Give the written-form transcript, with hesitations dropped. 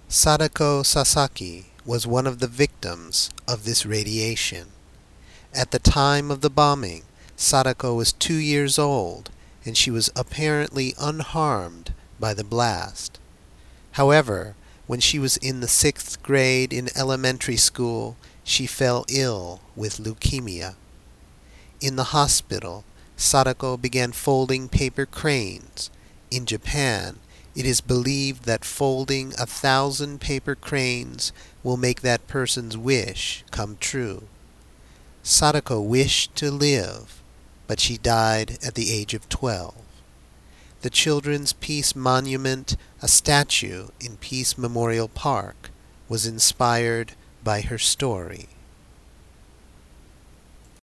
Sadako Sasaki was one of the victims of this radiation. At the time of the bombing, Sadako was 2 years old, and she was apparently unharmed by the blast. However, when she was in the 6th grade in elementary school, she fell ill with leukemia. In the hospital, Sadako began folding paper cranes. In Japan, it is believed that folding 1,000 paper cranes will make that person's wish come true. Sadako wished to live, but she died at the age of 12. The Children's Peace Monument, a statue in Peace Memorial Park, was inspired by her story.